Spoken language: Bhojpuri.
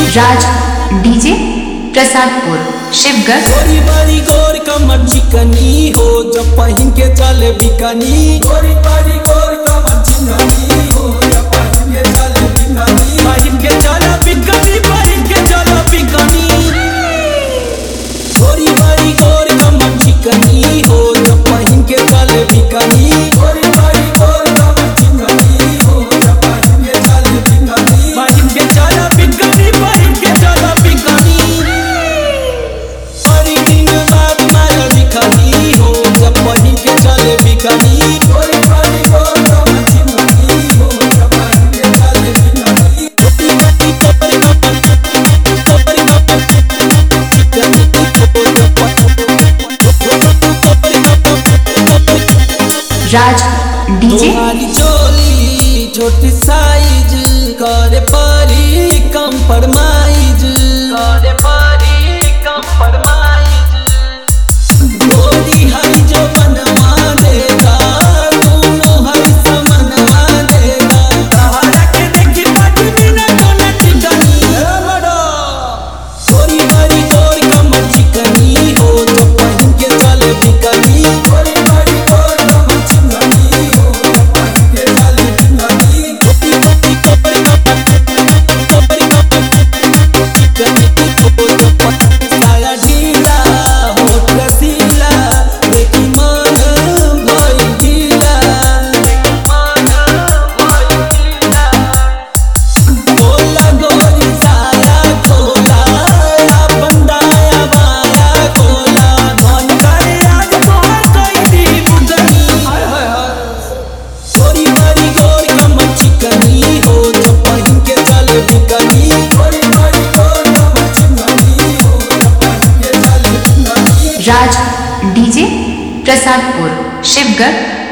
राज डीजे प्रसादपुर शिवगढ़। गोरी बारी गोर कमर चिकनी हो जब पहन के चले बिकनी। गोरी बारी गोर कमर चिकनी हो जब पहन के चले बिकनी। पहन के चला बिकनी, पहन के चला बिकनी। गोरी बारी गोर कमर चिकनी हो जब पहन के चले बिकनी। गोरी बारी गोर कमर चिकनी हो जब पहन के चले बिकनी। पहन के चला बिकनी, पहन के चला बिकनी। हो जब पहन के चले बिकनी। गोरी बारी गोर कमर चिकनी हो जब पहन के चले बिकनी। राज डीजे तुम्हारी चोली छोटी साइज करे परी कंप्रोमाइज। करे परी कंप्रोमाइज। गोरी हरी जो बनवा देगा दोनों हरी समनवा देगा। सहारा के देखी पाटी बिना दोनों चिकनी। गोरी बारी गोर कमर चिकनी हो जो पहन के चले बिकनी। गोरी बारी गोर कमर चिकनी हो जो पहन के चले बिकनी। साया ढीला होठ रसीला देखी मन भइल गीला। खोला गोरी साया खोला अपन दाया बाया खोला। मन करे आज तोहर कई दी बुदनी। गोरी बारी गोर कमर चिकनी हो जो पहन के चले बिकनी। गोरी बारी गोर कमर चिकनी हो जो पहन के चले बिकनी। राज डीजे प्रसादपुर शिवगढ़।